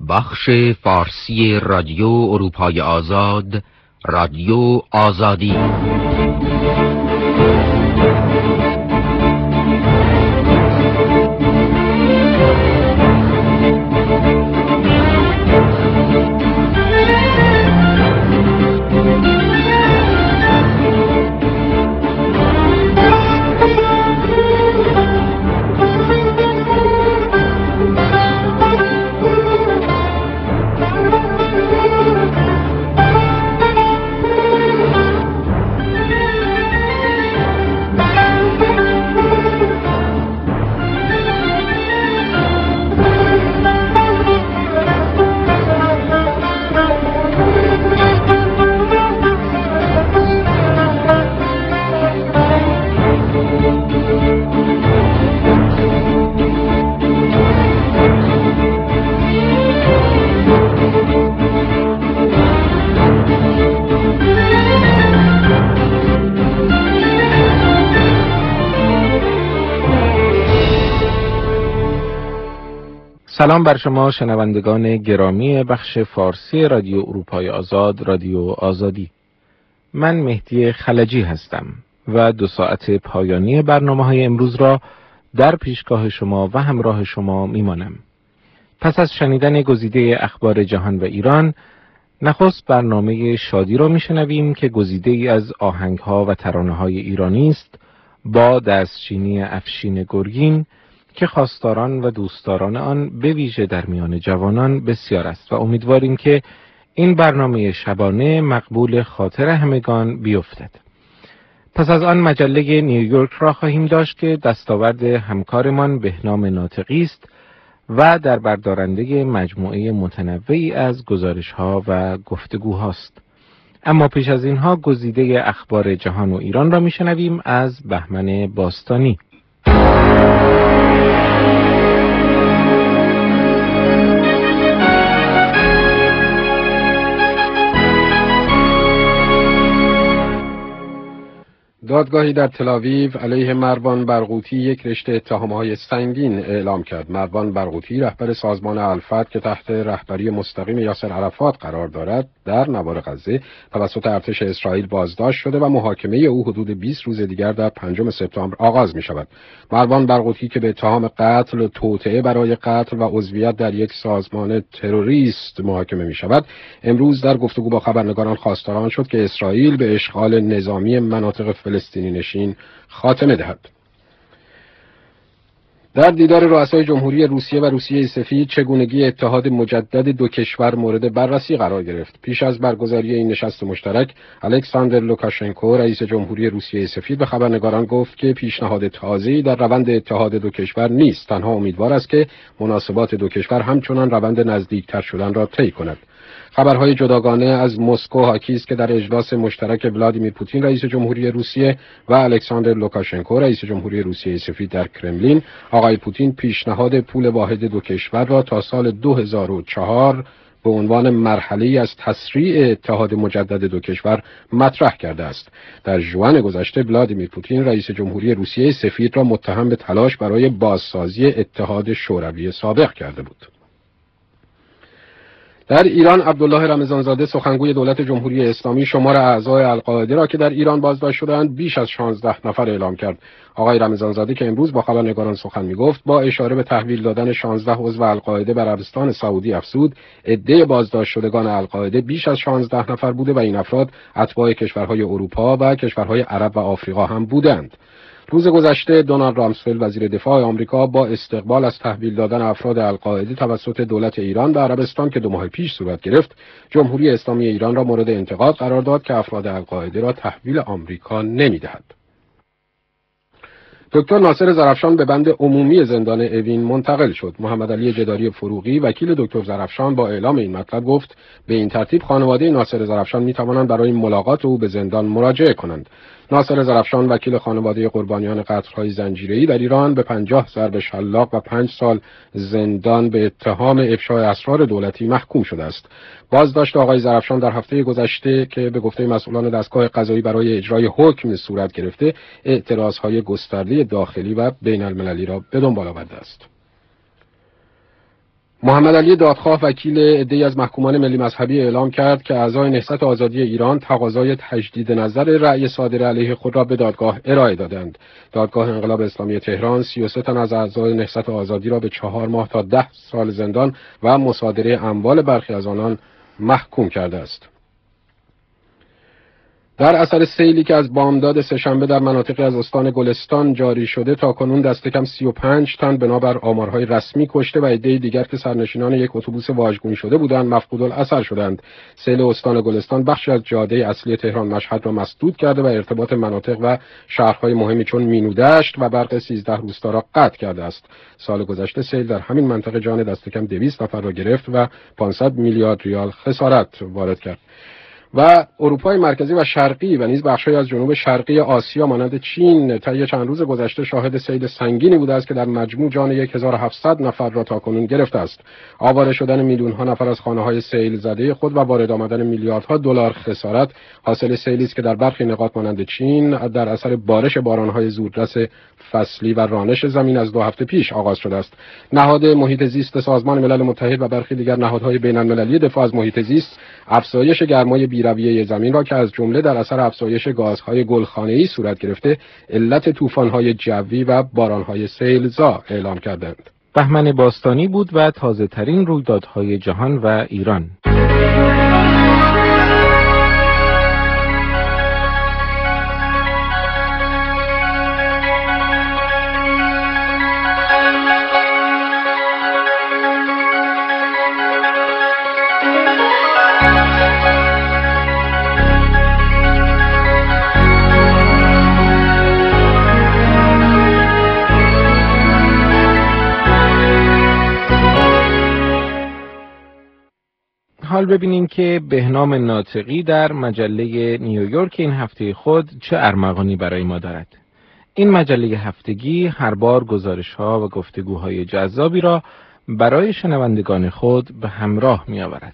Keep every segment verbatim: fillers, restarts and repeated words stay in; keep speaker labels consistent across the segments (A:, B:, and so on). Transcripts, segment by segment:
A: بخش فارسی رادیو اروپای آزاد، رادیو آزادی.
B: سلام بر شما شنوندگان گرامی بخش فارسی رادیو اروپای آزاد، رادیو آزادی. من مهدی خلجی هستم و دو ساعت پایانی برنامه‌های امروز را در پیشگاه شما و همراه شما میمانم. پس از شنیدن گزیده اخبار جهان و ایران، نخست برنامه شادی را میشنویم که گزیده ای از آهنگ‌ها و ترانه‌های ایرانی است با دستچینی افشین گرگین که خواستاران و دوستداران آن به ویژه در میان جوانان بسیار است و امیدواریم که این برنامه شبانه مقبول خاطر همگان بیفتد. پس از آن مجله نیویورک را خواهیم داشت که دستاورد همکارمان بهنام ناطقی است و در بردارنده مجموعه متنوعی از گزارش‌ها و گفتگوهاست. اما پیش از اینها گزیده اخبار جهان و ایران را میشنویم از بهمن باستانی.
C: دادگاهی در تل‌آویو علیه مروان برغوثی یک رشته اتهام‌های سنگین اعلام کرد. مروان برغوثی رهبر سازمان الفتح که تحت رهبری مستقیم یاسر عرفات قرار دارد، در نوار غزه توسط ارتش اسرائیل بازداشت شده و محاکمه او حدود بیست روز دیگر در پنجم سپتامبر آغاز می‌شود. مروان برغوثی که به اتهام قتل و توطئه برای قتل و عضویت در یک سازمان تروریست محاکمه می‌شود، امروز در گفتگو با خبرنگاران خواستار شد که اسرائیل به اشغال نظامی مناطق فلسطینی نشین خاتمه دهد. در دیدار رؤسای جمهوری روسیه و روسیه سفید چگونگی اتحاد مجدد دو کشور مورد بررسی قرار گرفت. پیش از برگزاری این نشست مشترک، الکساندر لوکاشنکو رئیس جمهوری روسیه سفید به خبرنگاران گفت که پیشنهاد تازه‌ای در روند اتحاد دو کشور نیست، تنها امیدوار است که مناسبات دو کشور همچنان روند نزدیکتر شدن را طی کند. خبرهای جداگانه از مسکو حاکی است که در اجلاس مشترک ولادیمیر پوتین رئیس جمهوری روسیه و الکساندر لوکاشنکو رئیس جمهوری روسیه سفید در کرملین، آقای پوتین پیشنهاد پول واحد دو کشور را تا سال دو هزار و چهار به عنوان مرحله‌ای از تسریع اتحاد مجدد دو کشور مطرح کرده است. در ژوئن گذشته ولادیمیر پوتین رئیس جمهوری روسیه سفید را متهم به تلاش برای بازسازی اتحاد شوروی سابق کرده بود. در ایران عبدالله رمضانزاده سخنگوی دولت جمهوری اسلامی شمار اعضای القاعده را که در ایران بازداشت شدند بیش از شانزده نفر اعلام کرد. آقای رمضانزاده که امروز با خبرنگاران سخن می‌گفت با اشاره به تحویل دادن شانزده عضو القاعده به عربستان سعودی افزود عده بازداشت شدگان القاعده بیش از شانزده نفر بوده و این افراد اتباع کشورهای اروپا و کشورهای عرب و آفریقا هم بودند. روز گذشته دونالد رامسفلد وزیر دفاع آمریکا با استقبال از تحویل دادن افراد القاعده توسط دولت ایران به عربستان که دو ماه پیش صورت گرفت، جمهوری اسلامی ایران را مورد انتقاد قرار داد که افراد القاعده را تحویل آمریکا نمی‌دهد. دکتر ناصر زرافشان به بند عمومی زندان اوین منتقل شد. محمد علی جداری فروغی وکیل دکتر زرافشان با اعلام این مطلب گفت به این ترتیب خانواده ناصر زرافشان می توانند برای ملاقات او به زندان مراجعه کنند. ناصر زرافشان وکیل خانواده قربانیان قتل‌های زنجیره‌ای در ایران به پنجاه ضرب شلاق و پنج سال زندان به اتهام افشای اسرار دولتی محکوم شده است. بازداشت آقای زرافشان در هفته گذشته که به گفته مسئولان دستگاه قضایی برای اجرای حکم صورت گرفته، اعتراضهای گسترده گسترده داخلی و بین المللی را به دنبال آورده است. محمد علی دادخواه وکیل عده‌ای از محکومان ملی مذهبی اعلام کرد که اعضای نهضت آزادی ایران تقاضای تجدید نظر رأی صادر علیه خود را به دادگاه ارائه دادند. دادگاه انقلاب اسلامی تهران سی و سه تن از اعضای نهضت آزادی را به چهار ماه تا ده سال زندان و مصادره اموال برخی از آنان محکوم کرده است. در اثر سیلی که از بامداد سه‌شنبه در مناطقی از استان گلستان جاری شده، تاکنون دست کم سی و پنج تن بنابر آمارهای رسمی کشته و عده‌ای دیگر که سرنشینان یک اتوبوس واژگون شده بودند مفقود الاثر شدند. سیل استان گلستان بخشی از جاده اصلی تهران مشهد را مسدود کرده و ارتباط مناطق و شهرهای مهمی چون مینودشت و برق سیزده روستا را قطع کرده است. سال گذشته سیل در همین منطقه جان دست کم دویست نفر را گرفت و پانصد میلیارد ریال خسارت وارد کرد. و اروپای مرکزی و شرقی و نیز بخش‌هایی از جنوب شرقی آسیا مانند چین طی چند روز گذشته شاهد سیل سنگینی بوده است که در مجموع جان یک هزار و هفتصد نفر را تاکنون گرفته است. آواره شدن میلیون‌ها نفر از خانه‌های سیل زده خود و وارد آمدن میلیاردها دلار خسارت حاصل سیلی است که در برخی نقاط مانند چین در اثر بارش باران‌های زودرس فصلی و رانش زمین از دو هفته پیش آغاز شده است. نهاد محیط زیست سازمان ملل متحد و برخی دیگر نهادهای بین‌المللی دفاع از محیط زیست افزایش گرمای بی‌رویه زمین را که از جمله در اثر افزایش گازهای گلخانه‌ای صورت گرفته علت طوفان‌های جوی و باران‌های سیلزا اعلام کردند.
B: بهمن باستانی بود و تازه‌ترین رویدادهای جهان و ایران. حال ببینیم که بهنام ناطقی در مجله نیویورک این هفته خود چه ارمغانی برای ما دارد. این مجله هفتگی هر بار گزارش‌ها و گفتگوهای جذابی را برای شنوندگان خود به همراه می‌آورد.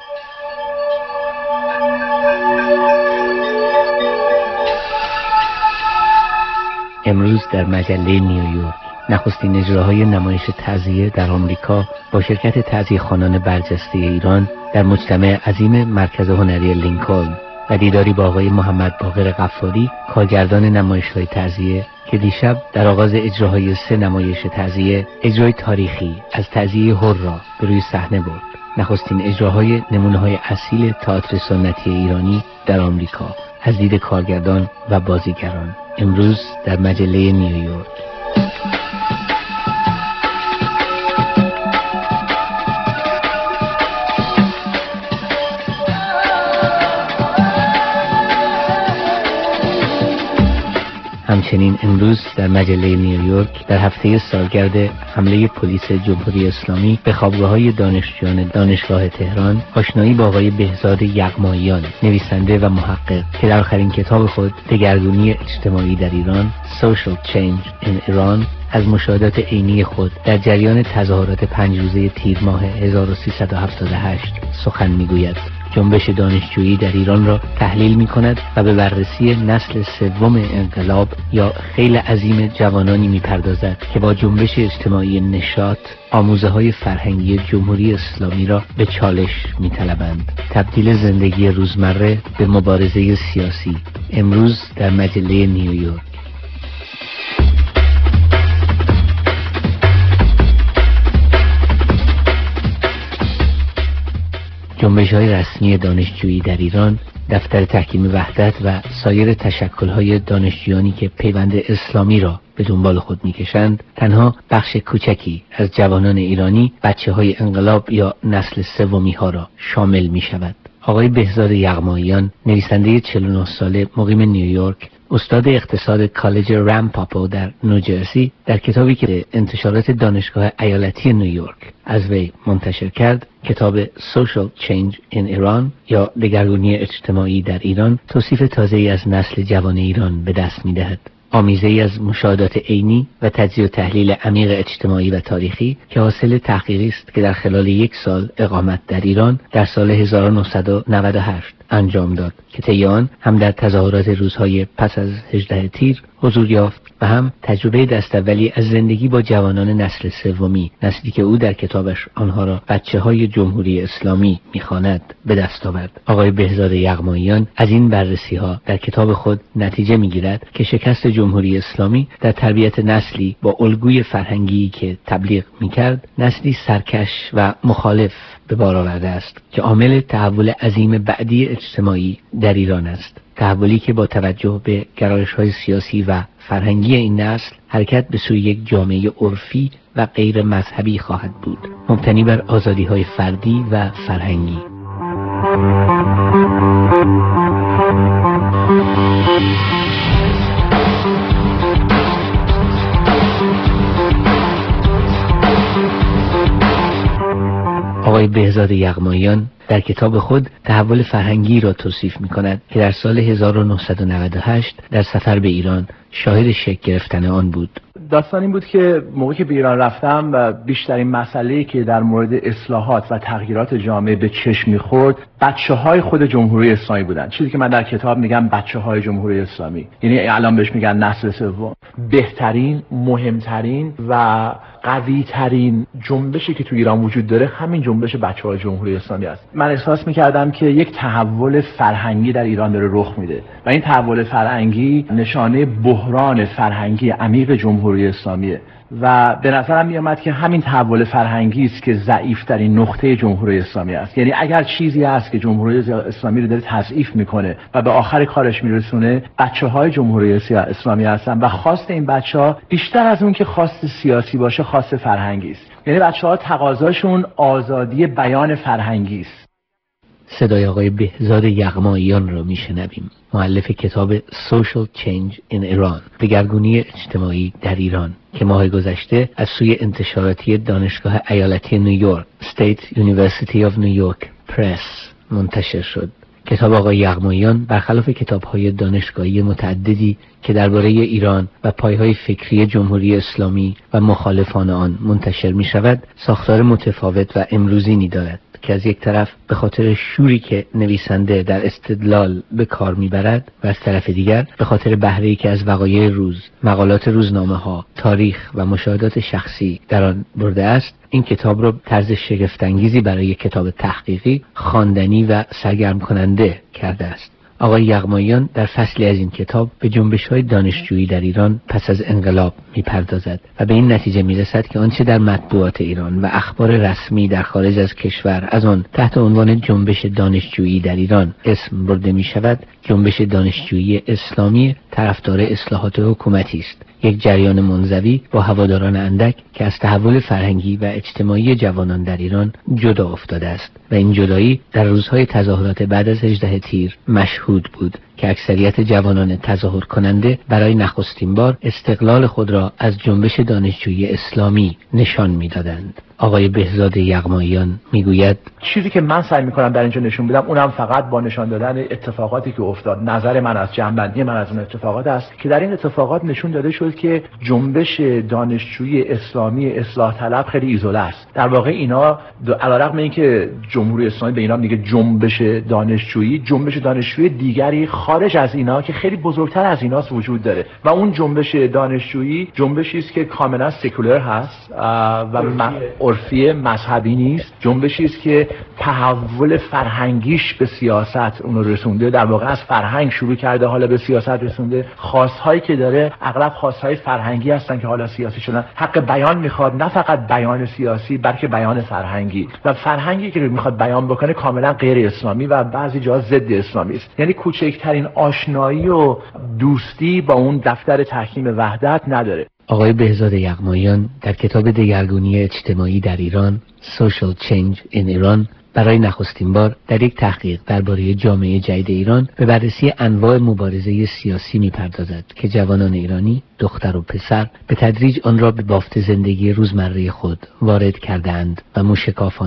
D: امروز در مجله نیویورک نخستین اجراهای نمایش تعزیه در آمریکا با شرکت تعزیه‌خوانان برجسته ایران در مجتمع عظیم مرکز هنری لینکلن و دیداری با آقای محمد باقر غفاری کارگردان نمایش‌های تعزیه که دیشب در آغاز اجراهای سه نمایش تعزیه اجرای تاریخی از تعزیه هر را به روی صحنه برد. نخستین اجراهای نمونه‌های اصیل تئاتر سنتی ایرانی در آمریکا از دید کارگردان و بازیگران. امروز در مجله نیویورک. همچنین امروز در مجله نیویورک در هفته سالگرد حمله پلیس جمهوری اسلامی به خوابگاه‌های دانشجویان دانشگاه تهران آشنایی با آقای بهزاد یغماییان، نویسنده و محقق که در آخرین کتاب خود دگرگونی اجتماعی در ایران Social Change in Iran از مشاهدات عینی خود در جریان تظاهرات پنج روزه تیر ماه هزار و سیصد و هفتاد و هشت سخن میگوید. جنبش دانشجویی در ایران را تحلیل می کند و به بررسی نسل سوم انقلاب یا خیل عظیم جوانانی می پردازد که با جنبش اجتماعی نشاط آموزه های فرهنگی جمهوری اسلامی را به چالش می طلبند. تبدیل زندگی روزمره به مبارزه سیاسی. امروز در مجله نیویورک. جنبش‌های رسمی دانشجویی در ایران، دفتر تحکیم وحدت و سایر تشکل‌های دانشجویانی که پیوند اسلامی را به دنبال خود می‌کشند، تنها بخش کوچکی از جوانان ایرانی، بچه‌های انقلاب یا نسل سومی‌ها را شامل می‌شود. آقای بهزاد یغماییان، نویسنده چهل و نه ساله مقیم نیویورک، استاد اقتصاد کالج رامپاپو در نوجرسی، در کتابی که انتشارات دانشگاه ایالتی نیویورک از وی منتشر کرد، کتاب Social Change in Iran یا دگرگونی اجتماعی در ایران، توصیف تازه‌ای از نسل جوان ایران به دست می‌دهد. آمیزه‌ای از مشاهدات عینی و تجزیه و تحلیل عمیق اجتماعی و تاریخی که حاصل تحقیقی است که در خلال یک سال اقامت در ایران در سال هزار و نهصد و نود و هشت انجام داد که طی آن هم در تظاهرات روزهای پس از هجدهم تیر حضور یافت و هم تجربه دستاولی از زندگی با جوانان نسل سومی، نسلی که او در کتابش آنها را بچه‌های جمهوری اسلامی می‌خواند، به دست آورد. آقای بهزاد یغماییان از این بررسی‌ها در کتاب خود نتیجه می‌گیرد که شکست جمهوری اسلامی در تربیت نسلی با الگوی فرهنگی که تبلیغ می‌کرد، نسلی سرکش و مخالف به بار آورده است که عامل تحول عظیم بعدی اجتماعی در ایران است. تحولی که با توجه به گرایش‌های سیاسی و فرهنگی این نسل حرکت به سوی یک جامعه عرفی و غیر مذهبی خواهد بود، مبتنی بر آزادی‌های فردی و فرهنگی. آقای بهزاد یغماییان در کتاب خود تحول فرهنگی را توصیف می‌کند که در سال هزار و نهصد و نود و هشت در سفر به ایران شاهد شکل گرفتن آن بود.
E: داستان این بود که موقعی که به ایران رفتم و بیشترین مسئله‌ای که در مورد اصلاحات و تغییرات جامعه به چشم می‌خورد، بچه‌های خود جمهوری اسلامی بودن. چیزی که من در کتاب میگم بچه‌های جمهوری اسلامی، یعنی الان بهش میگن نسل سوم. بهترین، مهمترین و قوی‌ترین جنبشی که تو ایران وجود داره همین جنبش بچه‌های جمهوری اسلامی است. من احساس می‌کردم که یک تحول فرهنگی در ایران داره رخ میده و این تحول فرهنگی نشانه بحران فرهنگی عمیق جمهوری اسلامیه و به نظرم میاد که همین تحول فرهنگی است که ضعیف‌ترین نقطه جمهوری اسلامی است. یعنی اگر چیزی هست که جمهوری اسلامی رو داره تضعیف میکنه و به آخر کارش میرسونه، بچه‌های جمهوری اسلامی هستن و خواست این بچه‌ها بیشتر از اون که خواست سیاسی باشه، خواست فرهنگی است. یعنی بچه‌ها تقاضاشون آزادی بیان فرهنگی است.
D: صدای آقای بهزاد یغماییان را میشنویم، مؤلف کتاب Social Change in Iran، دگرگونی اجتماعی در ایران، که ماه گذشته از سوی انتشاراتی دانشگاه ایالتی نیویورک State University of New York Press منتشر شد. کتاب آقای یغماییان برخلاف کتاب‌های دانشگاهی متعددی که درباره ایران و پایه‌های فکری جمهوری اسلامی و مخالفان آن منتشر می‌شود، ساختار متفاوت و امروزینی دارد که از یک طرف به خاطر شوری که نویسنده در استدلال به کار میبرد و از طرف دیگر به خاطر بهره‌ای که از وقایع روز، مقالات روزنامه‌ها، تاریخ و مشاهدات شخصی در آن برده است، این کتاب را طرز شگفت‌انگیزی برای کتاب تحقیقی، خواندنی و سرگرم کننده کرده است. آقای یغماییان در فصلی از این کتاب به جنبش‌های دانشجویی در ایران پس از انقلاب می‌پردازد و به این نتیجه می‌رسد که آنچه در مطبوعات ایران و اخبار رسمی در خارج از کشور از آن تحت عنوان جنبش دانشجویی در ایران اسم برده می‌شود، جنبش دانشجویی اسلامی طرفدار اصلاحات حکومتی است، یک جریان منزوی با هواداران اندک که از تحول فرهنگی و اجتماعی جوانان در ایران جدا افتاده است و این جدایی در روزهای تظاهرات بعد از هجدهم تیر مشهود بود که اکثریت جوانان تظاهر کننده برای نخستین بار استقلال خود را از جنبش دانشجویی اسلامی نشان می‌دادند. آقای بهزاد یغماییان میگوید
E: چیزی که من سعی می‌کنم در اینجا نشون بدم اونم فقط با نشان دادن اتفاقاتی که افتاد، نظر من از جنبندی من از اون اتفاقات است که در این اتفاقات نشون داده شد که جنبش دانشجویی اسلامی اصلاح طلب خیلی ایزوله است. در واقع اینا علیرغم اینکه جمهوری اسلامی به اینا میگه جنبش دانشجویی، جنبش دانشجویی دیگری خارج از اینا که خیلی بزرگتر از ایناست وجود داره و اون جنبش دانشجویی جنبشی است که کاملا سکولر هست و عرفی مذهبی نیست، جنبشی است که تحول فرهنگیش به سیاست اون رو رسونده، در واقع از فرهنگ شروع کرده حالا به سیاست رسونده. خواستهایی که داره اغلب خواستهای فرهنگی هستن که حالا سیاسی شدن. حق بیان میخواد، نه فقط بیان سیاسی بلکه بیان فرهنگی، و فرهنگی که میخواد بیان بکنه کاملا غیر اسلامی و بعضی جاها ضد اسلامی است. یعنی کوچکترین آشنایی و دوستی با اون دفتر تحکیم وحدت نداره.
D: آقای بهزاد یغماییان در کتاب دگرگونی اجتماعی در ایران Social Change in Iran برای نخستین بار در یک تحقیق درباره جامعه جدید ایران به بررسی انواع مبارزه سیاسی می‌پردازد که جوانان ایرانی، دختر و پسر، به تدریج آن را به بافت زندگی روزمره خود وارد کردند و موشکافانه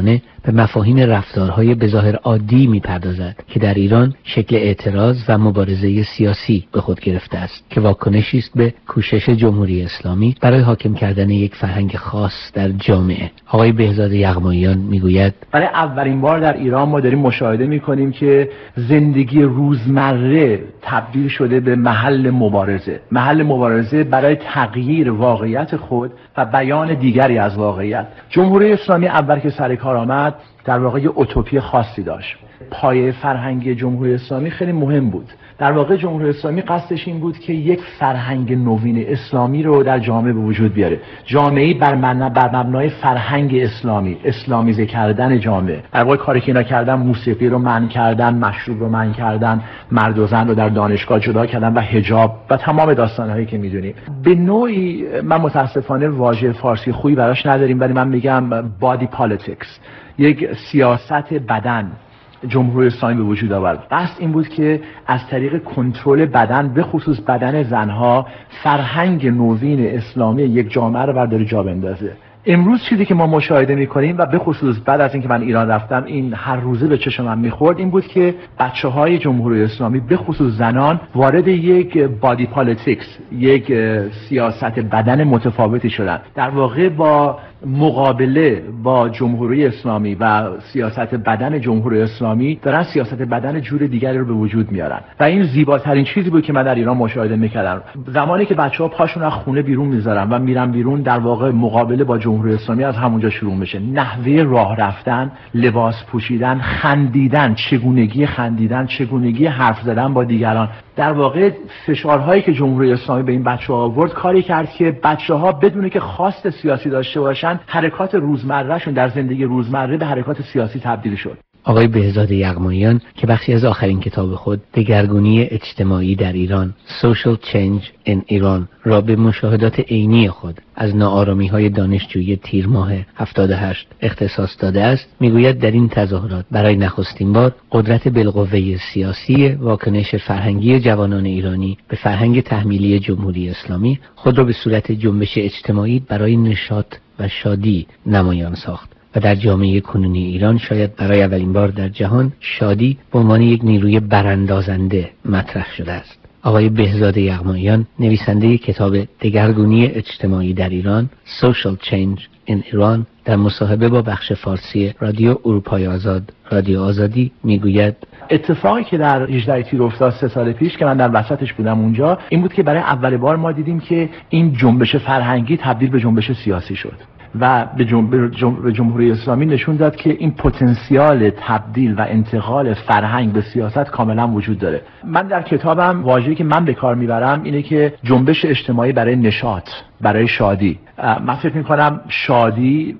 D: به مفاهیم رفتارهای بظاهر عادی می‌پردازد که در ایران شکل اعتراض و مبارزه سیاسی به خود گرفته است که واکنشی است به کوشش جمهوری اسلامی برای حاکم کردن یک فرهنگ خاص در جامعه. آقای بهزاد یغماییان میگوید
E: برای اولین بار در ایران ما داریم مشاهده می‌کنیم که زندگی روزمره تبدیل شده به محل مبارزه، محل مبارزه برای تغییر واقعیت خود و بیان دیگری از واقعیت. جمهوری اسلامی اول که سر کار آمد در واقع یه اوتوپی خاصی داشت. پایه فرهنگی جمهوری اسلامی خیلی مهم بود. در واقع جمهوری اسلامی قصدش این بود که یک فرهنگ نوین اسلامی رو در جامعه به وجود بیاره. جامعه‌ای بر مبنای فرهنگ اسلامی، اسلامیزه کردن جامعه. در واقع کاری که اینا کردن موسیقی رو منع کردن، مشروب رو منع کردن، مرد و زن رو در دانشگاه جدا کردن و حجاب و تمام داستان‌هایی که می‌دونیم. به نوعی من متأسفانه واژه فارسی خوبی براش نداریم ولی من میگم بادی پالیتیکس، یک سیاست بدن جمهوری اسلامی به وجود آورد. قصد این بود که از طریق کنترل بدن به خصوص بدن زنها فرهنگ نوین اسلامی یک جامعه رو برداره جا بندازه. امروز چیزی که ما مشاهده می‌کنیم و به خصوص بعد از اینکه من ایران رفتم این هر روزه به چشم من می‌خورد این بود که بچه‌های جمهوری اسلامی به خصوص زنان وارد یک بادی پالیتیکس، یک سیاست بدن متفاوتی شدن. در واقع با مقابله با جمهوری اسلامی و سیاست بدن جمهوری اسلامی دارن سیاست بدن جور دیگری رو به وجود میارن و این زیباترین چیزی بود که من در ایران مشاهده میکردم. زمانی که بچه‌ها پاشون از خونه بیرون میذارن و میرن بیرون در واقع مقابله با جمهوری اسلامی از همونجا شروع میشه. نحوه راه رفتن، لباس پوشیدن، خندیدن، چگونگی خندیدن، چگونگی حرف زدن با دیگران. در واقع فشارهایی که جمهوری اسلامی به این بچه‌ها آورد کاری کرد که بچه‌ها بدون که خواست سیاسی داشته باشن حرکات روزمرهشون در زندگی روزمره به حرکات سیاسی تبدیل شد.
D: آقای بهزاد یغماییان که بخشی از آخرین کتاب خود دگرگونی اجتماعی در ایران Social Change in Iran را به مشاهدات عینی خود از ناآرامی‌های دانشجویی تیر ماه هفتاد و هشت اختصاص داده است، میگوید در این تظاهرات برای نخستین بار قدرت بالقوه سیاسی واکنش فرهنگی جوانان ایرانی به فرهنگ تحمیلی جمهوری اسلامی خود را به صورت جنبش اجتماعی برای نشاط و شادی نمایان ساخت و در جامعه کنونی ایران شاید برای اولین بار در جهان شادی به عنوان یک نیروی براندازنده مطرح شده است. آقای بهزاد یغماییان نویسنده کتاب دگرگونی اجتماعی در ایران Social Change in Iran در مصاحبه با بخش فارسی رادیو اروپای آزاد رادیو آزادی میگوید
E: اتفاقی که در هجده تیر افتاد سه سال پیش که من در وسطش بودم اونجا این بود که برای اول بار ما دیدیم که این جنبش فرهنگی تبدیل به جنبش سیاسی شد و به جمهوری, جمهوری, جمهوری اسلامی نشون داد که این پتانسیال تبدیل و انتقال فرهنگ به سیاست کاملا وجود داره. من در کتابم واژه‌ای که من به کار میبرم اینه که جنبش اجتماعی برای نشاط، برای شادی. من فکر میکنم شادی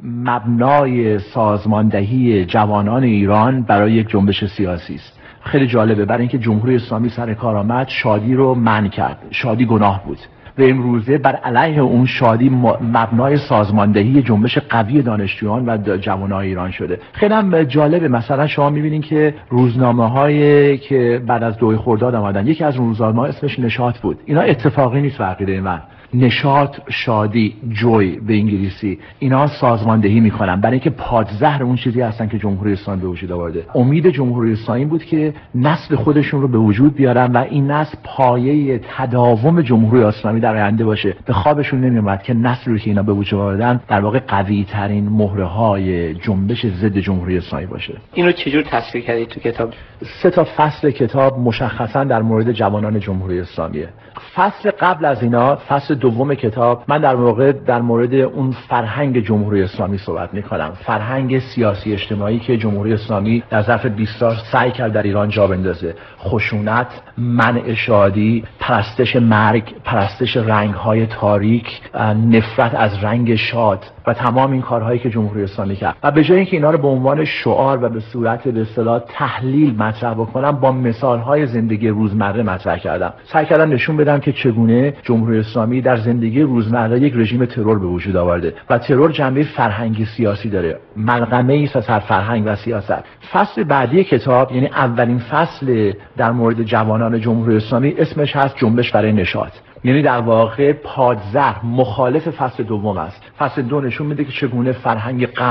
E: مبنای سازماندهی جوانان ایران برای یک جنبش سیاسی است. خیلی جالبه برای اینکه جمهوری اسلامی سر کار آمد شادی رو منع کرد. شادی گناه بود. و امروزه بر علیه اون شادی مبنای سازماندهی جنبش قوی دانشجویان و جوانان ایران شده. خیلی هم جالبه مثلا شما میبینین که روزنامه‌هایی که بعد از دوی خرداد آمدن یکی از روزنامه‌ها اسمش نشاط بود. اینا اتفاقی نیست عقیده من. نشاط، شادی، جوی به انگلیسی، اینا سازماندهی میکنن برای اینکه پادزهر اون چیزی هستن که جمهوری اسلامی به وجود آورده. امید جمهوری اسلامی بود که نسل خودشون رو به وجود بیارن و این نسل پایه تداوم جمهوری اسلامی در آینده باشه. به خوابشون نمیومد که نسلی رو که اینا به وجود آوردن در واقع قوی ترین مهره های جنبش ضد جمهوری اسلامی باشه.
D: اینو چجور تصویر کردید تو کتاب؟
E: سه تا فصل کتاب مشخصا در مورد جوانان جمهوری اسلامیه. فصل قبل از اینا، فصل دوم کتاب، من در واقع در مورد اون فرهنگ جمهوری اسلامی صحبت می‌کنم. فرهنگ سیاسی اجتماعی که جمهوری اسلامی در ظرف بیست سال سعی کرد در ایران جا بندازه. خشونت، منع شادی، پرستش مرگ، پرستش رنگ‌های تاریک، نفرت از رنگ شاد و تمام این کارهایی که جمهوری اسلامی کرد. و به جای اینکه اینا رو به عنوان شعار و به صورت به اصطلاح تحلیل مطرح بکنم، با مثال‌های زندگی روزمره مطرح کردم. سعی کردم نشون بدم که چگونه جمهوری اسلامی در زندگی روزمره یک رژیم ترور به وجود آورده و ترور جنبه فرهنگی سیاسی داره، ملغمه‌ای است از فرهنگ و سیاست. فصل بعدی کتاب، یعنی اولین فصل در مورد جوانان جمهوری اسلامی، اسمش هست جنبش برای نشاط. یعنی در واقع پادزهر مخالف فصل دوم است. فصل دو نشون میده که چگونه فرهنگ غم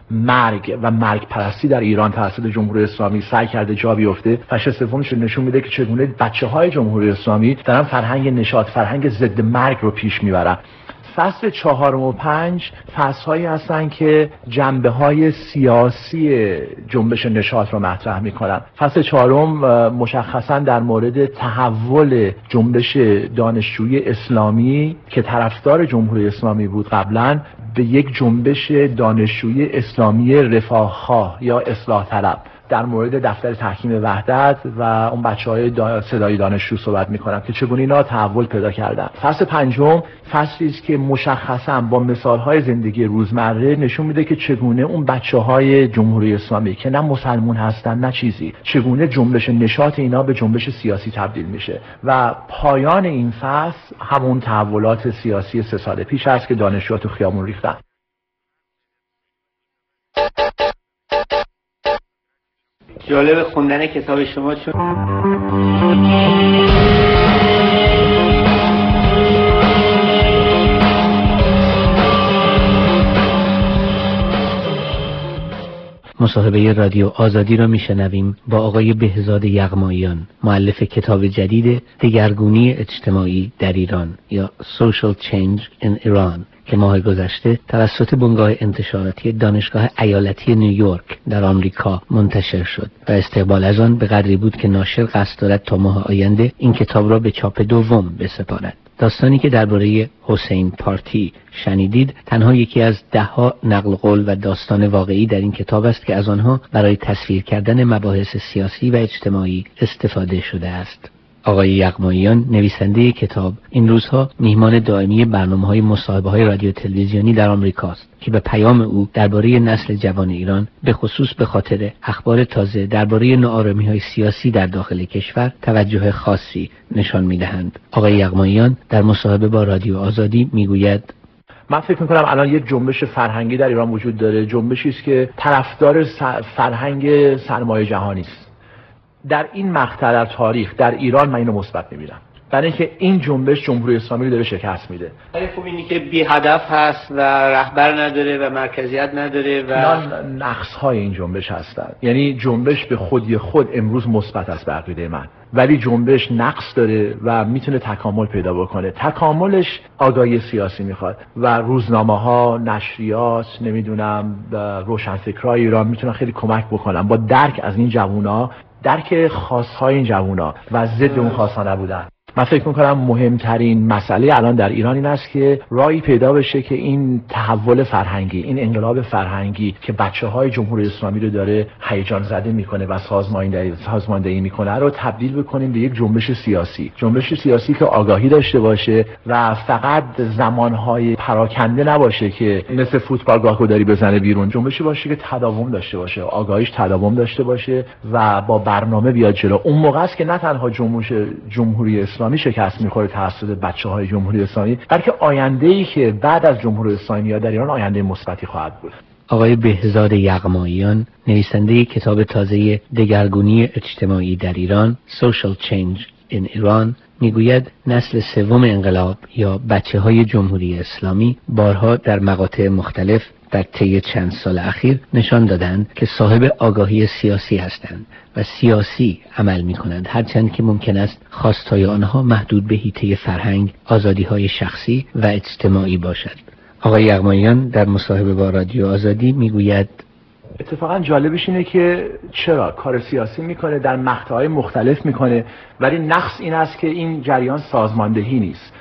E: مرگ و مرگ پرستی در ایران توسط جمهوری اسلامی سعی کرده جا بیفته. فصل سومش نشون میده که چگونه بچه‌های جمهوری اسلامی دارن فرهنگ نشاط، فرهنگ ضد مرگ رو پیش میبرن. فصل چهارم و پنج فصل‌هایی هستن که جنبه‌های سیاسی جنبش نشاط رو مطرح می‌کنن. فصل چهارم مشخصاً در مورد تحول جنبش دانشجویی اسلامی که طرفدار جمهوری اسلامی بود قبلاً به یک جنبش دانشجویی اسلامی رفاهخواه یا اصلاح طلب. در مورد دفتر تحکیم وحدت و اون بچه‌های دا صدای دانشجو صحبت می‌کنم که چگونه اینا تحول پیدا کردن. فصل پنجم فصلی است که مشخصاً با مثال‌های زندگی روزمره نشون میده که چگونه اون بچه‌های جمهوری اسلامی که نه مسلمان هستن نه چیزی، چگونه جنبش نشاط اینا به جنبش سیاسی تبدیل میشه. و پایان این فصل همون تحولات سیاسی سه سال پیش است که دانشجوها تو خیابون ریختن.
F: جالب خوندن کتاب شما چون
D: مصاحبه رادیو آزادی را میشنویم با آقای بهزاد یغماییان، مؤلف کتاب جدید دگرگونی اجتماعی در ایران یا Social Change in Iran که ماه گذشته توسط بنگاه انتشاراتی دانشگاه ایالتی نیویورک در آمریکا منتشر شد و استقبال از آن به قدری بود که ناشر قصد دارد تا ماه آینده این کتاب را به چاپ دوم بسپارد. داستانی که درباره حسین پارتی شنیدید تنها یکی از دهها نقل قول و داستان واقعی در این کتاب است که از آنها برای تصویر کردن مباحث سیاسی و اجتماعی استفاده شده است. آقای یغماییان نویسنده کتاب این روزها میهمان دائمی برنامه‌های مصاحبه‌های رادیو تلویزیونی در آمریکاست که به پیام او درباره نسل جوان ایران به خصوص به خاطر اخبار تازه درباره ناآرامی‌های سیاسی در داخل کشور توجه خاصی نشان می‌دهند. آقای یغماییان در مصاحبه با رادیو آزادی میگوید:
E: من فکر میکنم الان یک جنبش فرهنگی در ایران وجود داره، جنبشی است که طرفدار فرهنگ سرمایه جهانی است. در این مقطع در تاریخ در ایران من اینو مثبت می‌بینم، برای اینکه این جنبش جمهوری اسلامی رو داره شکست میده.
F: ولی خب اینی که بی هدف هست و رهبر نداره و مرکزیت نداره و
E: اینا نقص‌های این جنبش هستن. یعنی جنبش به خودی خود امروز مثبت است به عقیده من، ولی جنبش نقص داره و میتونه تکامل پیدا بکنه. تکاملش آگاهی سیاسی میخواد و روزنامه‌ها، نشریات، نمیدونم روشنفکرای ایران میتونن خیلی کمک بکنن با درک از این جوونا، درک خاص‌های این جوونا و ضد اون خاص‌ها نبودن. من فکر میکنم مهمترین مسئله الان در ایران این است که راهی پیدا بشه که این تحول فرهنگی، این انقلاب فرهنگی که بچه‌های جمهوری اسلامی رو داره هیجان زده میکنه و سازماندهی سازماندهی میکنه رو تبدیل بکنیم به یک جنبش سیاسی، جنبش سیاسی که آگاهی داشته باشه و فقط زمانهای پراکنده نباشه که مثل فوتبال گاهو داری بزنه بیرون، جنبشی باشه که تداوم داشته باشه، آگاهیش تداوم داشته باشه و با برنامه بیاد جلو. اون موقع است که نه تنها جنبش جمهوری اسلامی شکست میخوره توسط بچه‌های جمهوری اسلامی، بلکه آینده‌ای که بعد از جمهوری اسلامی در ایران آینده مثبتی خواهد بود.
D: آقای بهزاد یغماییان نویسنده کتاب تازه دگرگونی اجتماعی در ایران Social Change in Iran میگوید نسل سوم انقلاب یا بچه‌های جمهوری اسلامی بارها در مقاطع مختلف در طی چند سال اخیر نشان دادند که صاحب آگاهی سیاسی هستند و سیاسی عمل می کنند، هرچند که ممکن است خواستهای آنها محدود به حیطه فرهنگ، آزادی‌های شخصی و اجتماعی باشد. آقای یغماییان در مصاحبه با رادیو آزادی میگوید
E: اتفاقا جالبش اینه که چرا کار سیاسی میکنه، در مقطع‌های مختلف میکنه، ولی نقص این است که این جریان سازماندهی نیست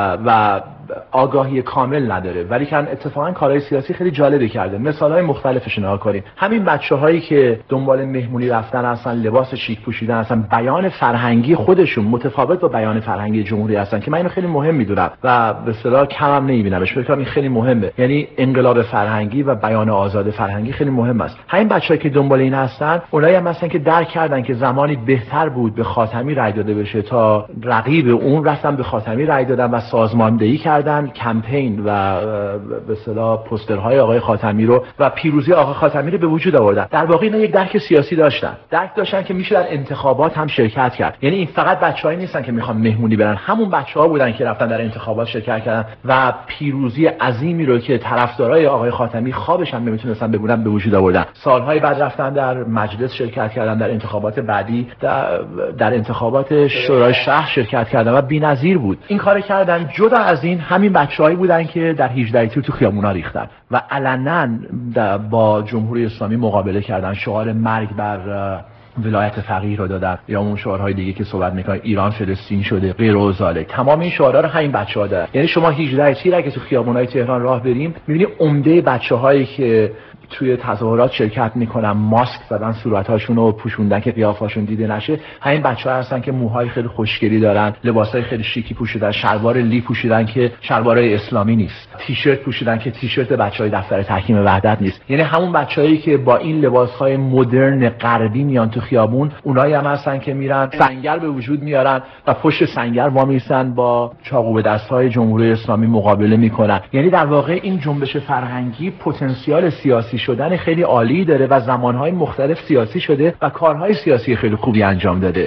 E: و آگاهی کامل نداره، ولی که اتفاقا کارهای سیاسی خیلی جالبی کرده. مثالهای مختلفش نگاه کنیم. همین بچه‌هایی که دنبال مهمونی رفتن هستن، لباس شیک پوشیدن هستن، بیان فرهنگی خودشون متفاوت با بیان فرهنگی جمهوری هستن که من اینو خیلی مهم میدونم و به اصطلاح کم هم نمیبینمش. فکر کنم این خیلی مهمه. یعنی انقلاب فرهنگی و بیان آزاد فرهنگی خیلی مهم است. همین بچه‌ای که دنبال این هستن، اونایی هم هستن که درک کردن که زمانی بهتر بود به خاتمی رأی داده بشه تا رقیب اون، رفتن به خاتمی رأی دادن و سازماندهی کردن کردن کمپین و به اصطلاح پوسترهای آقای خاتمی رو و پیروزی آقای خاتمی رو به وجود آوردن. در واقع اینا یک درک سیاسی داشتن، درک داشتن که میشه در انتخابات هم شرکت کرد. یعنی این فقط بچه‌هایی نیستن که میخوان مهمونی برن، همون بچه‌ها بودن که رفتن در انتخابات شرکت کردن و پیروزی عظیمی رو که طرفدارای آقای خاتمی خوابش هم نمیتونستن ببینن به وجود آوردن. سالهای بعد رفتن در مجلس شرکت کردن، در انتخابات بعدی در, در انتخابات شورای شهر شرکت کردن و بی‌نظیر بود. این کار کردن. جدا از این همین بچه‌هایی بودن که در هجده تیر تو خیابونا ریختن و علنا با جمهوری اسلامی مقابله کردن، شعار مرگ بر ولایت فقیه رو دادن یا اون شعارهای دیگه که صحبت میکنن ایران فلسطین شده غیر و ذالک. تمام این شعارها رو همین بچه‌ها دارن. یعنی شما هجده تیر اگه تو خیابونای تهران راه بریم می‌بینی عمده بچه‌هایی که توی تظاهرات شرکت میکنن ماسک زدن، صورتاشون رو پوشوندن که قیافاشون دیده نشه. همین بچه‌ها هستن که موهای خیلی خوشگلی دارن، لباسای خیلی شیکی پوشیدن، شلوار لی پوشیدن که شلوارای اسلامی نیست، تیشرت پوشیدن که تیشرت بچهای دفتر تحکیم وحدت نیست. یعنی همون بچه‌هایی که با این لباسهای مدرن غربی میان تو خیابون، اونایی هم هستن که میرن سنگر به وجود میارن و پشت سنگر وامیستن با چاقو به دست‌های جمهوری اسلامی مقابله میکنن. یعنی در واقع این جنبش فرهنگی پتانسیل سیاسی شدن خیلی عالی داره و زمانهای مختلف سیاسی شده و کارهای سیاسی خیلی خوبی انجام داده.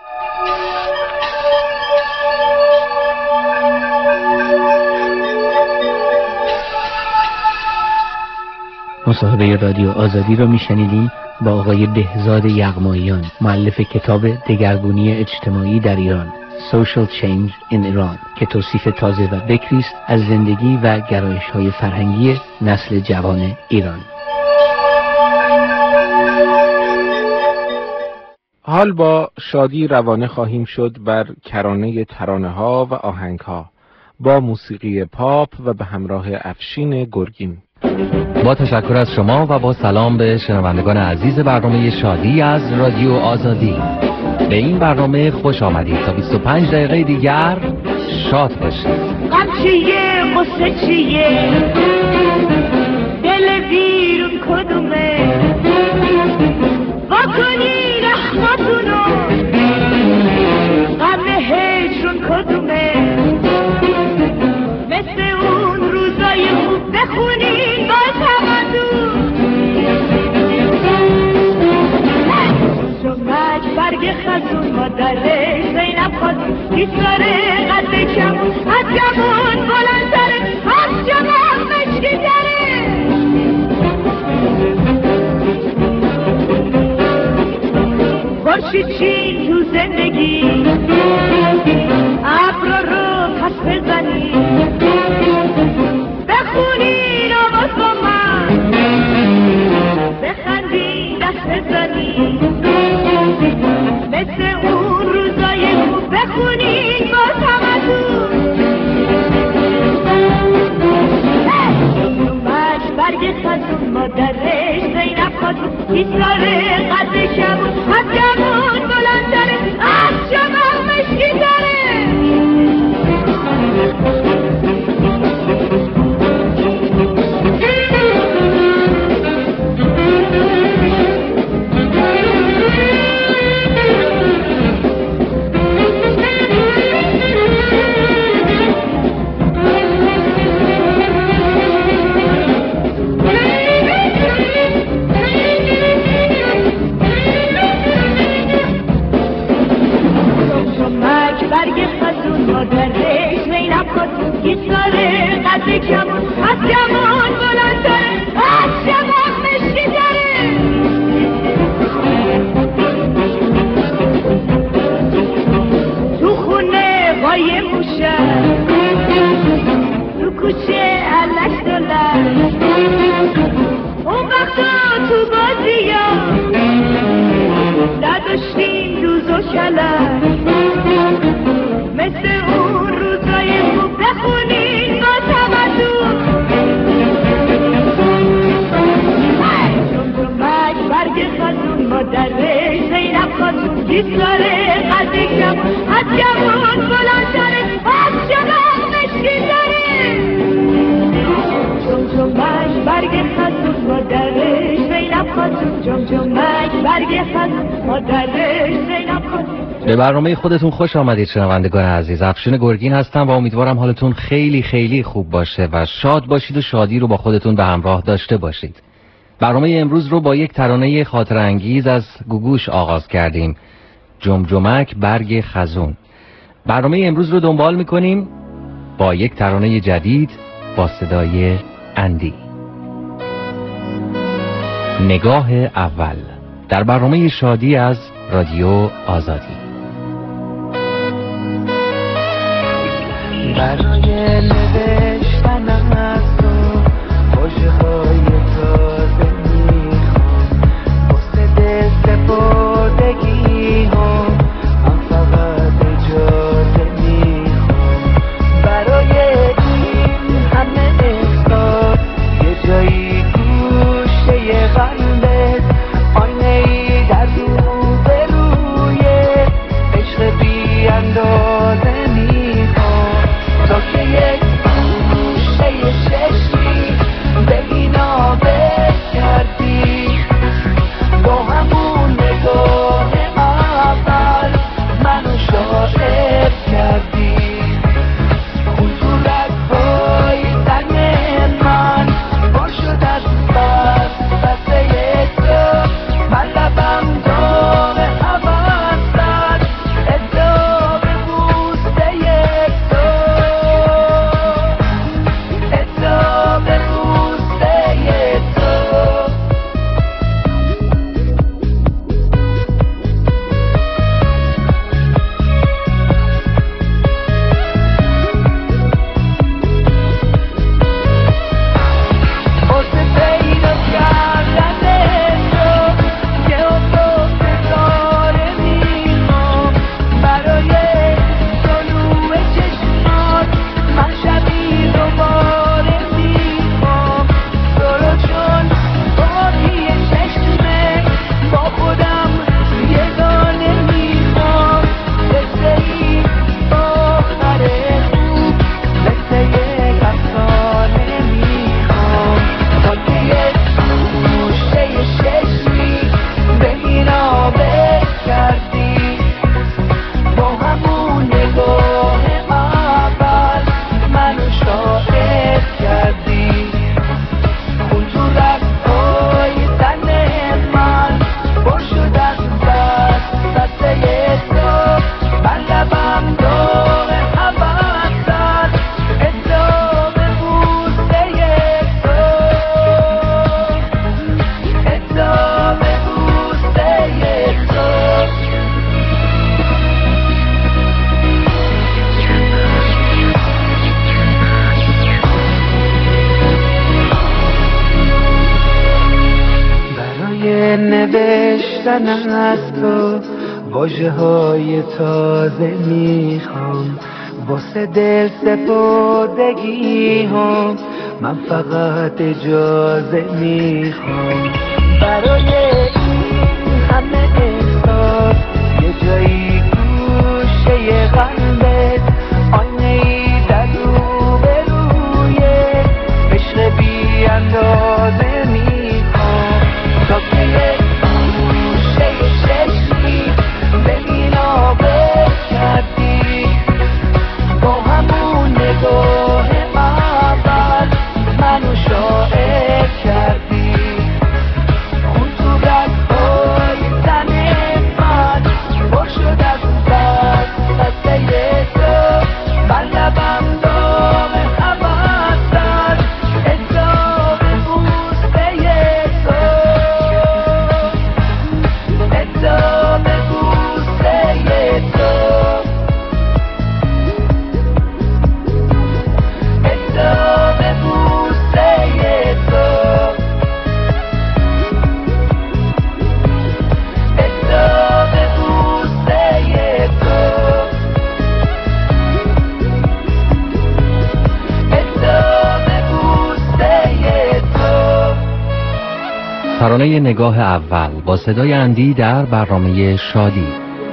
D: مصاحبه رادیو آزادی رو میشنیدیم با آقای بهزاد یغماییان، مؤلف کتاب دگرگونی اجتماعی در ایران Social Change in Iran که توصیف تازه و بکری است از زندگی و گرایش‌های فرهنگی نسل جوان ایران.
B: حال با شادی روانه خواهیم شد بر کرانه ترانه‌ها و آهنگ‌ها با موسیقی پاپ و به همراه افشین گرگین.
G: با تشکر از شما و با سلام به شنوندگان عزیز برنامه شادی از رادیو آزادی. به این برنامه خوش آمدید. تا بیست و پنج دقیقه دیگر شاد باشید.
H: غم چیه قصه چیه دل بیرون کدومه واکنی رحمتونو غم هجرون کدومه مثل اون روزای خوب بخونین با تمدون شمک برگ خزون مادره زینب خزون گیتاره قد کمون از گمون بلندتره از جمع مشکی داره خورشید چین تو زندگی ابر رو پس بزنی بخونین آواز با من بخندین دست بزنی مثل اون روزای خوب بخونین با تمدون جمعش برگ خزون مادرش زینب خزون ایساره قد کمون از گمون بلندره از جمع مشکی داره جم جمک برگ خزون مادر زینب خانم.
G: به برنامه خودتون خوش آمدید شنوندگان عزیز. افشین گرگین هستم و امیدوارم حالتون خیلی خیلی خوب باشه و شاد باشید و شادی رو با خودتون به همراه داشته باشید. برنامه امروز رو با یک ترانه خاطره انگیز از گوگوش آغاز کردیم، جمجمک برگ خزون. برنامه امروز رو دنبال میکنیم با یک ترانه جدید با صدای اندی. نگاه اول در برنامه شادی از رادیو آزادی.
I: برای نوشتن از تو واژه های تازه میخوام، واسه دل سپردگی ها من فقط اجازه میخوام. برای این همه احساس یه جایی گوشه قلبت، آینه ای در رو به روی عشق بی اندازه میخوام، تا که یک گوشه چشمی به اینا بکردی، با همون نگاه اول منو شاعر کردی. اون تو رگ‌های تن من بار شد از بس بسه تو، من لبم داغ هوس زد ادعا به بوسه تو، ادعا به بوسه تو. واسه پیدا کردن تو که افق داره میخوام، برای طلوع چشمات من شبی دوباره میخوام، تو رو چون باقی چشمه با خودم یگانه میخوام. قصه ای آخره خوب مثل یک افسانه میخوام، تا که یک گوشه چشمی به اینا بکردی، با همون نگاه اول منو شاعر کردی. اون تو رگ‌های تن من پر شد از بس بسه تو، من لبم داغ هوس زد ادعا به بوسه تو، ادعا به بوسه تو. برای نوشتن از تو واژه های تازه میخوام، واسه دل سپردگی ها من فقط اجازه میخوام. برای این همه احساس یه جایی گوشه قلبت، آینه ای در رو به روی عشق بی اندازه میخوام، تا که یک گوشه چشمی به اینا بکردی، با همون نگاه اول منو شاعر کردی. اون تو رگ‌های تن من پر شد از بس بسه تو، من لبم داغ هوس زد ادعا به بوسه تو، ادعا به بوسه تو، ادعا به بوسه تو، ادعا به بوسه تو، ادعا به بوسه تو.
G: ترانه نگاه اول با صدای اندی در برنامه شادی.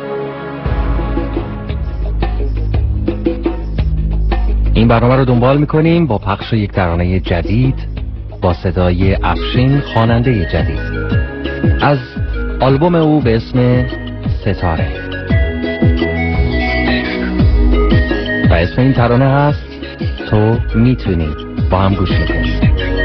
G: این برنامه رو دنبال میکنیم با پخش یک ترانه جدید با صدای افشین، خواننده جدید. از آلبوم او به اسم ستاره و اسم این ترانه هست تو میتونی. با هم گوش میکنیم.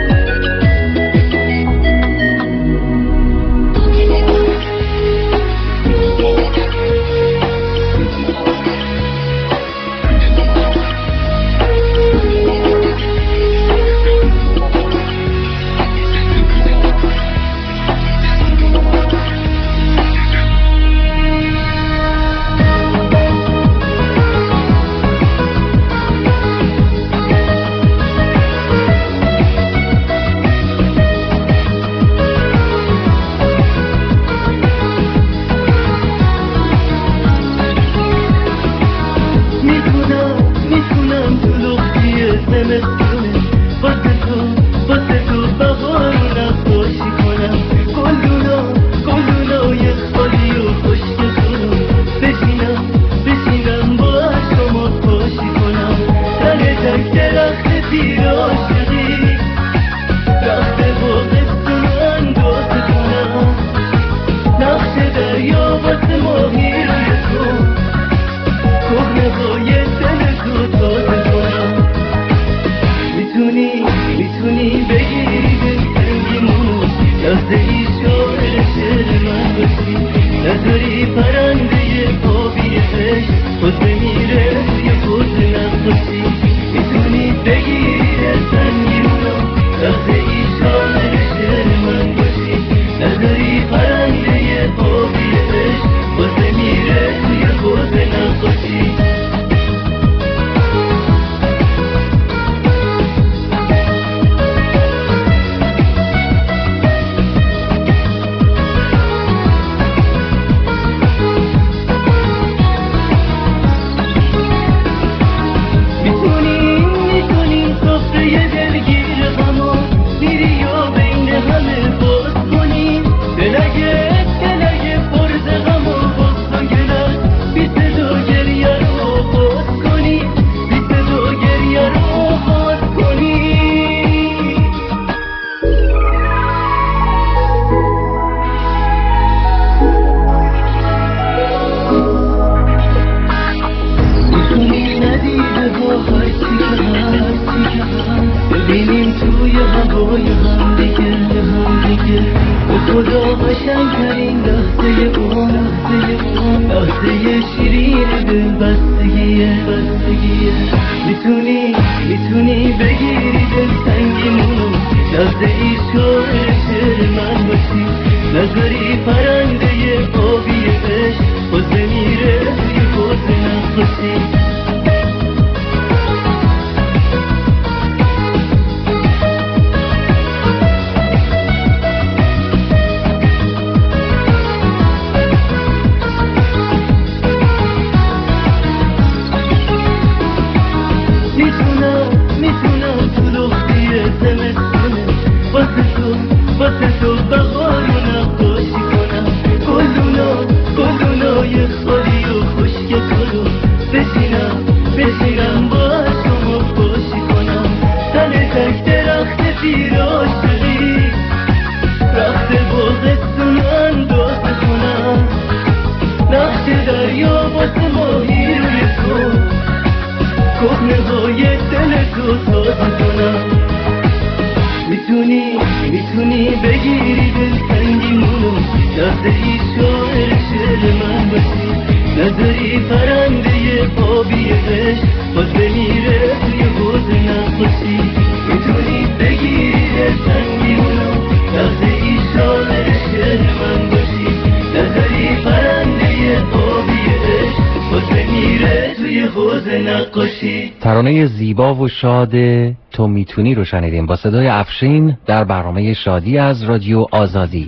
G: ترانه زیبا و شاد تو میتونی رو شنیدیم با صدای افشین در برنامه شادی از رادیو آزادی.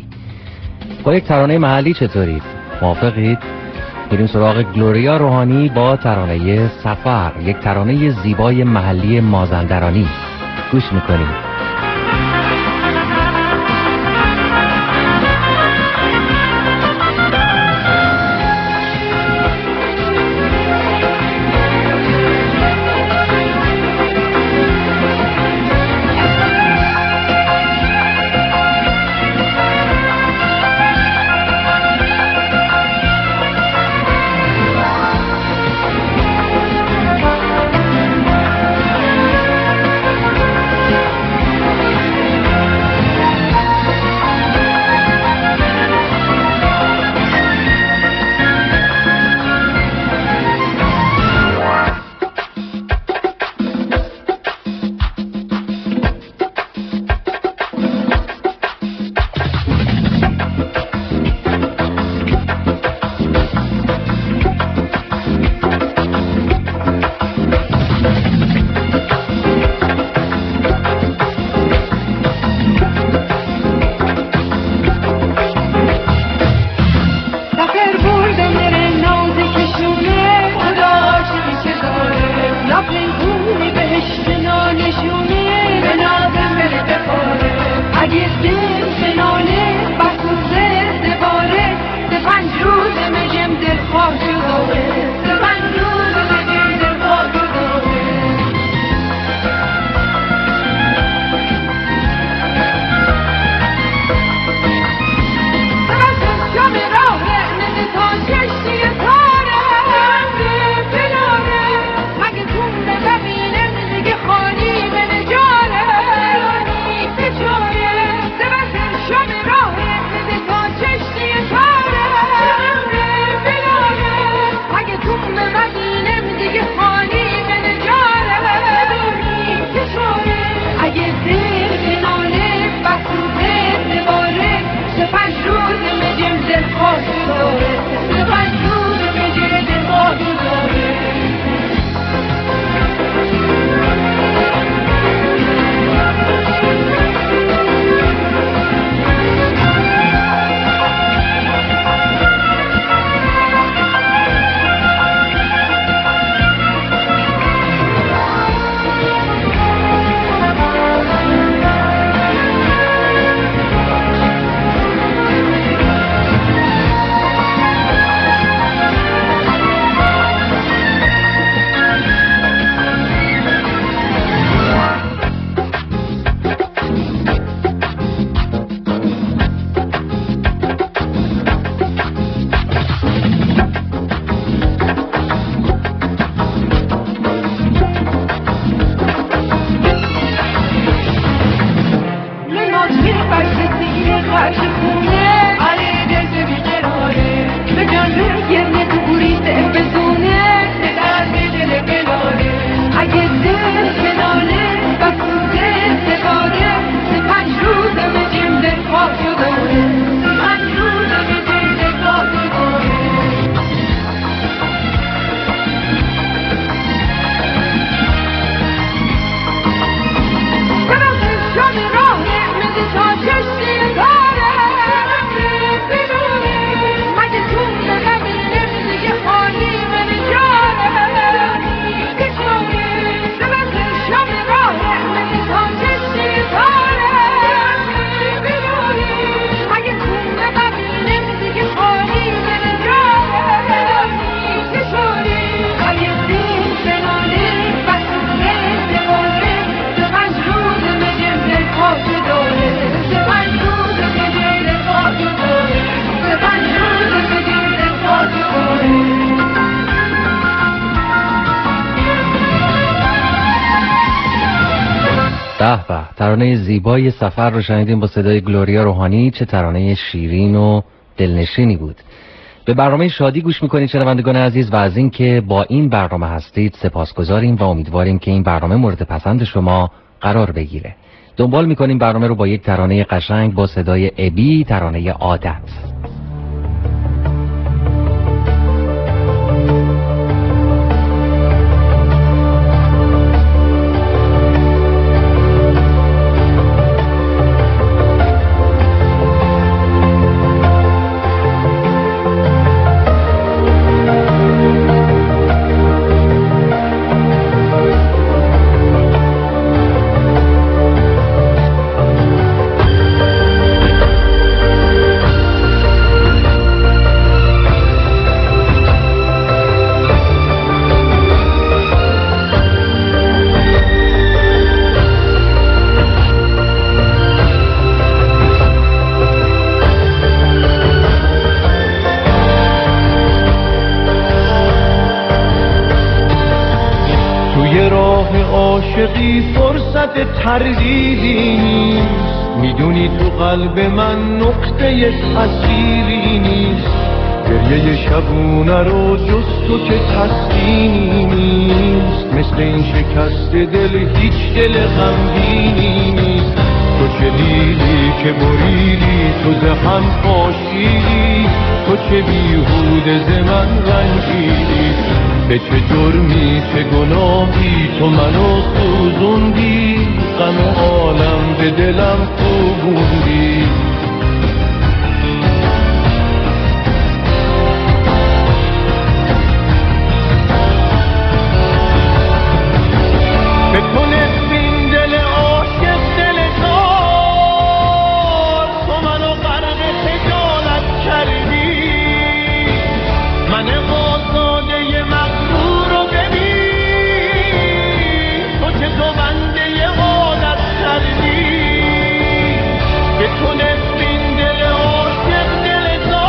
G: با یک ترانه محلی چطورید؟ موافقید؟ میریم سراغ گلوریا روحانی با ترانه سفر، یک ترانه زیبای محلی مازندرانی. گوش میکنیم. ترانه زیبای سفر رو شنیدیم با صدای گلوریا روحانی. چه ترانه شیرین و دلنشینی بود. به برنامه شادی گوش میکنید شنوندگان عزیز و از این که با این برنامه هستید سپاسگزاریم و امیدواریم که این برنامه مورد پسند شما قرار بگیره. دنبال میکنیم برنامه رو با یک ترانه قشنگ با صدای ابی، ترانه عادت.
J: عاشقی فرصت تردیدی نیست، میدونی تو قلب من نقطه تسخیری نیست. گریه شبونه رو جز تو که تسکینی نیست، مثل این شکست دل هیچ دل غمگینی نیست. تو چه دیدی که بریدی، تو زهم پاشیدی، تو چه بیهوده ز من رنجیدی. به چه جرمی چه گناهی تو منو سوزوندی، غم عالم به دلم کوبوندی. به تو نسبین دل عاشق دل دار، تو منو غرق خجالت کردی. من آزاده مغرور رو ببین، تو که تو بنده عادت کردی. به تو نسبین دل عاشق دل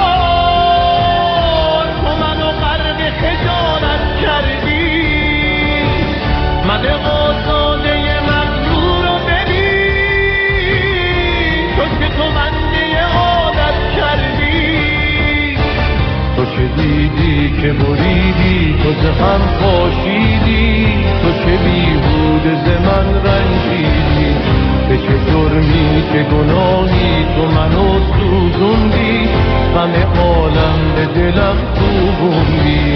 J: دار، تو منو غرق خجالت کردی. من آزاده مغرور رو ببین، تو که تو بنده عادت کردی. تو چه دیدی که بریدی، تو زهم پاشیدی، تو چه بیهوده ز من رنجیدی. به چه جرمی چه گناهی تو منو سوزوندی، غم عالم به دلم کوبوندی.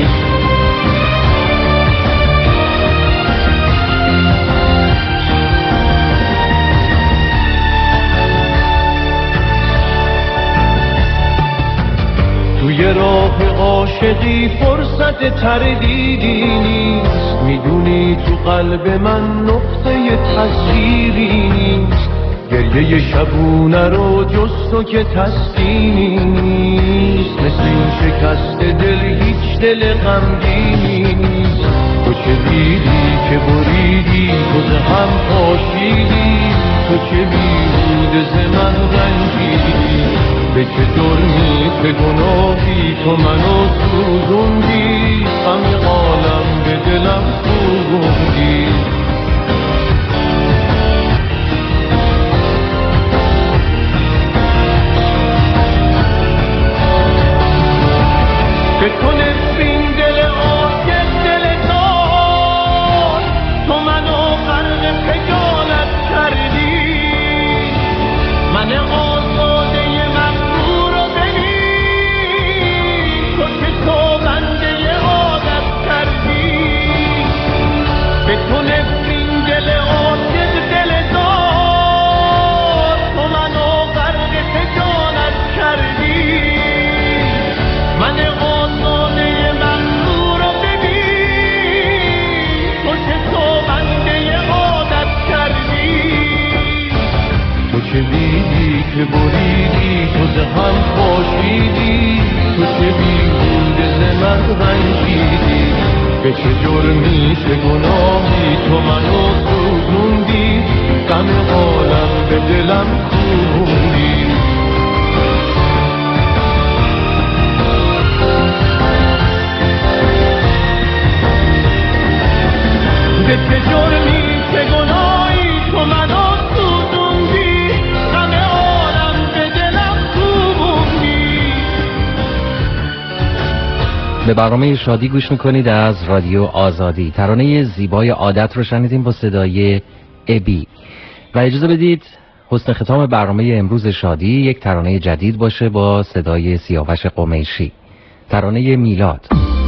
J: توی راه عاشقی فرصت تردیدی نیست، میدونی تو قلب من نقطه تسخیری نیست. گریه شبونه رو جز تو که تسکینی نیست، مثل این شکست دل هیچ دل غمگینی نیست. تو چه دیدی که بریدی، تو زهم پاشیدی، تو چه بیهوده ز من رنجیدی. به چه جرمی چه گناهی تو منو سوزوندی، غم عالم به دلم کوبوندی. به تو نسبین دل عاشق دل دار، تو منو غرق خجالت کردی. من آزاده مغرور رو ببین، تو که تو بنده عادت کردی. به تو نسبین دل عاشق دل دار، تو منو غرق خجالت کردی. من آزاده مغرور رو ببین، تو که تو بنده عادت کردی. تو چه دیدی که بریدی، تو زهم پاشیدی، تو چه بیهوده ز من رنجیدی. به چه جرمی چه گناهی تو منو سوزوندی، غم عالم به دلم کوبوندی. به چه جرمی چه گناهی تو منو سوزوندی،
G: به برنامه شادی گوش میکنید از رادیو آزادی. ترانه زیبای عادت رو شنیدیم با صدای ابی و اجازه بدید حسن ختام برنامه امروز شادی یک ترانه جدید باشه با صدای سیاوش قمیشی، ترانه میلاد.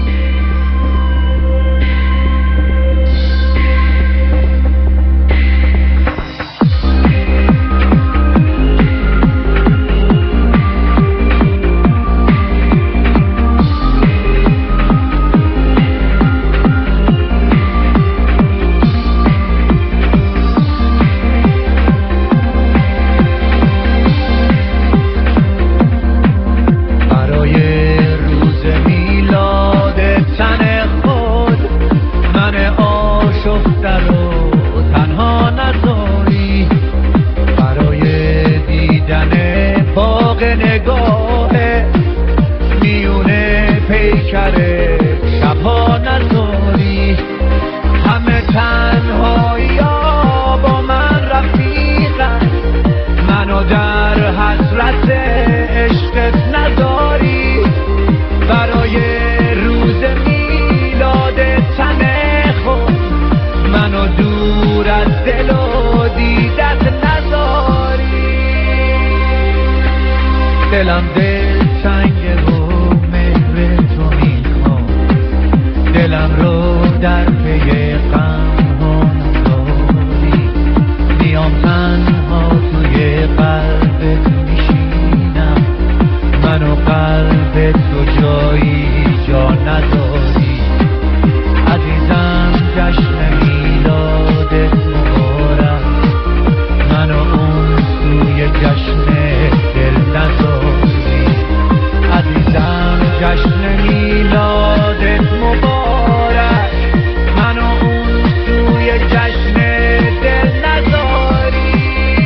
J: دلم دل تنگه و مهر تو میخوام، دلم رو در پی غم ها نداری، میام تنها توی قلبت میشینم، من و قلب تو جایی جا نداری. عزیزم جشن میلادت مبارک، من و اون سوی جشن دل نداری. عزیزم جشن میلادت مبارک، من و اون سوی جشن دل نداری.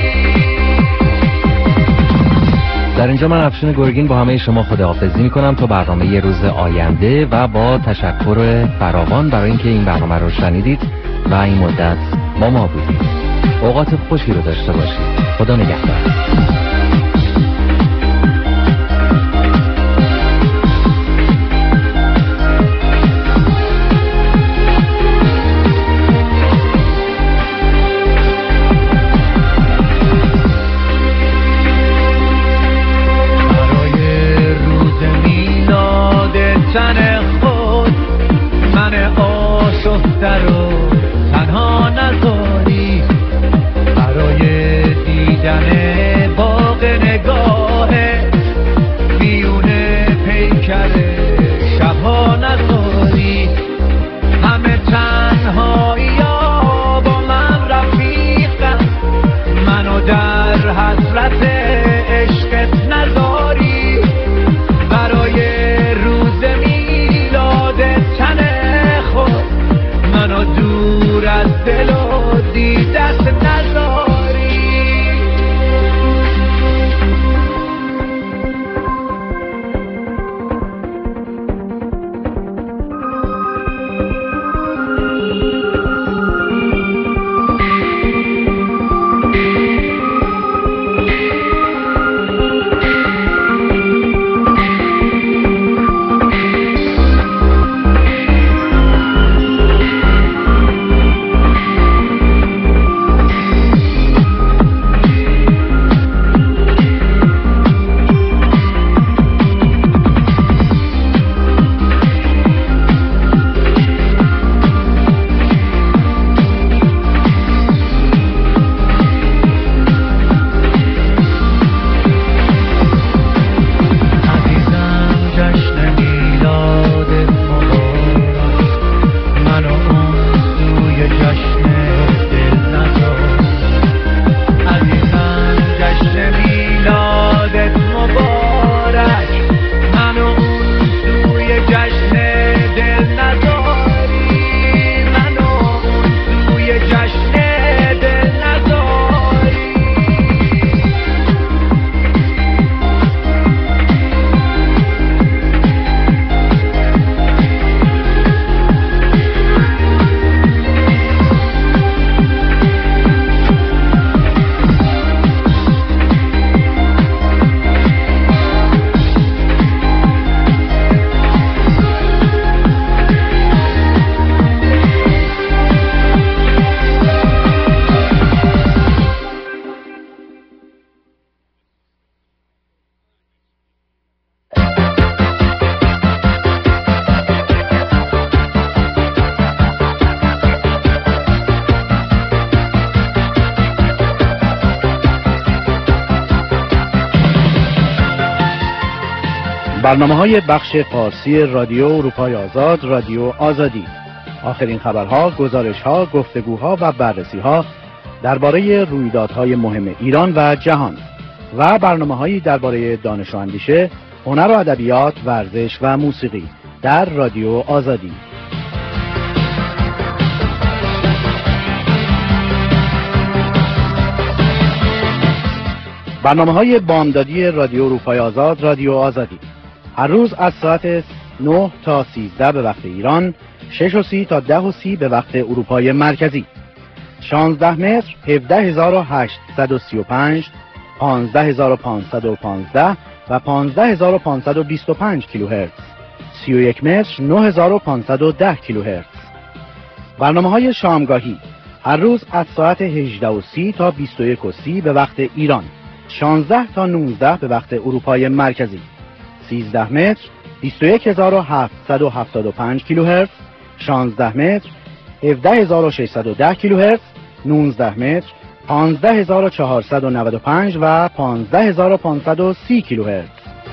G: در اینجا من افشین گرگین با همه شما خداحافظی میکنم تا برنامه روز آینده و با تشکر فراوان برای اینکه این برنامه رو شنیدید و این مدت با ما بودید. اوقات خوشی رو داشته باشید. خدا نگهدار.
J: تن خود من آشفته رو تنها نذاری، برای دیدن باغ
K: برنامه‌های بخش فارسی رادیو اروپای آزاد، رادیو آزادی. آخرین خبرها، گزارش‌ها، گفتگوها و بررسی‌ها درباره رویدادهای مهم ایران و جهان و برنامه‌هایی درباره دانش و اندیشه، هنر و ادبیات، ورزش و موسیقی در رادیو آزادی. برنامه‌های بامدادی رادیو اروپای آزاد، رادیو آزادی. هر روز از ساعت نه تا سیزده به وقت ایران، شش و سی تا ده و سی به وقت اروپای مرکزی. شانزده متر، هفده هزار و هشتصد و سی و پنج، پانزده هزار و پانصد و پانزده و پانزده هزار و پانصد و بیست و پنج کیلوهرتز. سی و یک متر، نه هزار و پانصد و ده کیلوهرتز. برنامه‌های شامگاهی هر روز از ساعت هجده و سی تا بیست و یک و سی به وقت ایران، شانزده تا نوزده به وقت اروپای مرکزی. سیزده متر، بیست و یک هزار و هفتصد و هفتاد و پنج کیلوهرتز، شانزده متر، هفده هزار و ششصد و ده کیلوهرتز، نوزده متر، پانزده هزار و چهارصد و نود و پنج و پانزده هزار و پانصد و سی کیلوهرتز.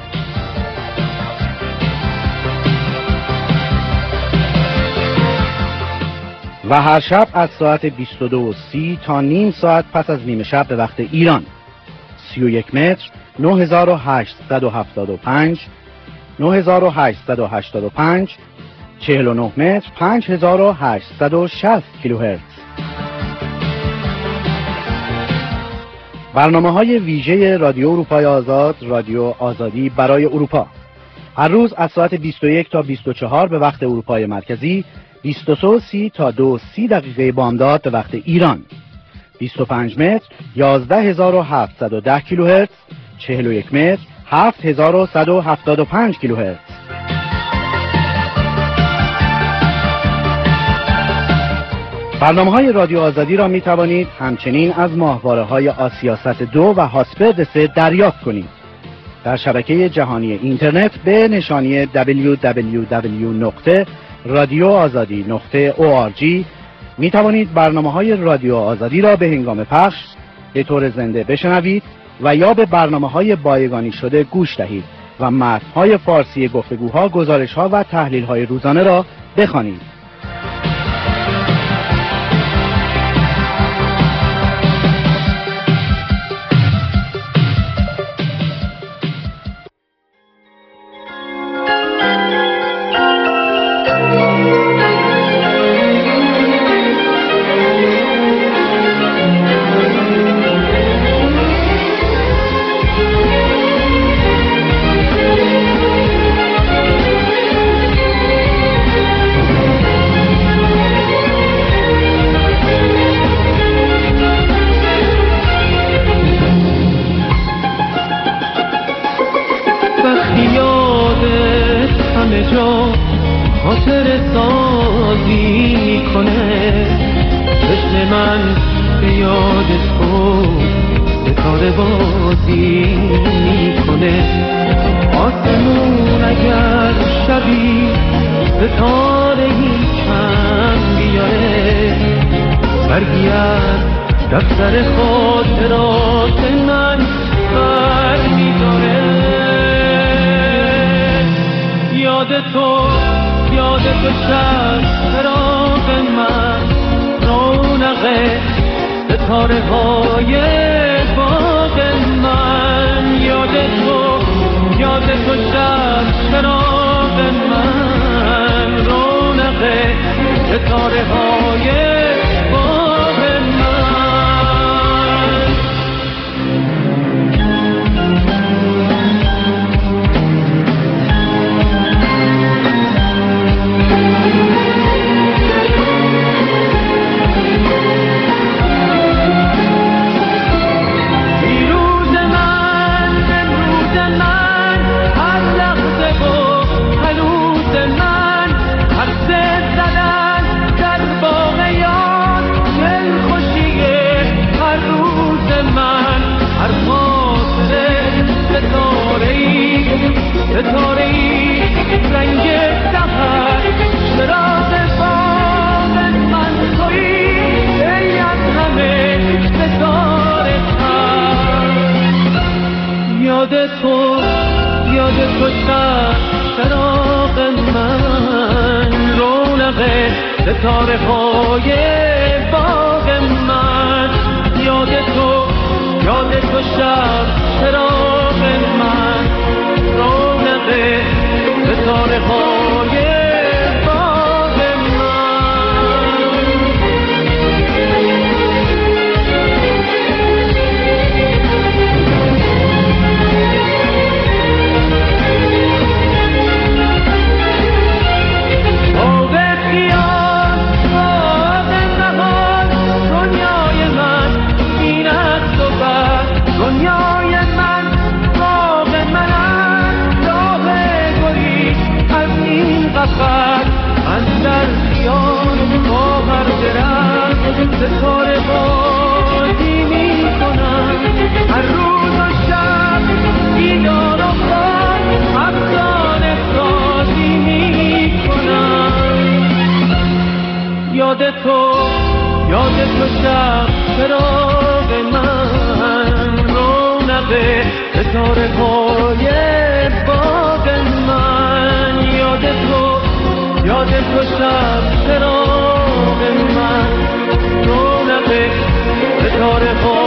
K: و هر شب از ساعت بیست و دو و سی تا نیم ساعت پس از نیمه شب به وقت ایران، سی و یک متر، نه هزار و هشتصد و هفتاد و پنج، نه هزار و هشتصد و هشتاد و پنج، چهل و نه متر، پنج هزار و هشتصد و شصت کیلوهرتز. برنامه‌های ویژه رادیو اروپای آزاد، رادیو آزادی برای اروپا. هر روز از ساعت بیست و یک تا بیست و چهار به وقت اروپای مرکزی، بیست و سه و سی تا دو و سی دقیقه بامداد به وقت ایران. بیست و پنج متر، یازده هزار و هفتصد و ده کیلوهرتز، چهل و یک متر، هفت هزار و صد و هفتاد و پنج کیلوهرتز. برنامه‌های رادیو آزادی را می توانید همچنین از ماهواره‌های آسیاست دو و هاسپرد سه دریافت کنید. در شبکه جهانی اینترنت به نشانی دبلیو دبلیو دبلیو نقطه رادیو آزادی نقطه او آر جی می توانید برنامه‌های رادیو آزادی را به هنگام پخش به طور زنده بشنوید و یا به برنامه‌های بایگانی شده گوش دهید و متن‌های فارسی گفتگوها، گزارش‌ها و تحلیل‌های روزانه را بخوانید.
J: روز من ستاره های باغ من. یاد تو یاد تو شب چراغ من، رونق ستاره های باغ ستاره بازی می کنم، هر روز و شب بیدار و خواب افسانه سازی می کنم. یاد تو یاد تو شب چراغ من، رونق ستاره های باغ من. یاد تو یاد تو شب چراغ من، رونق ستاره ها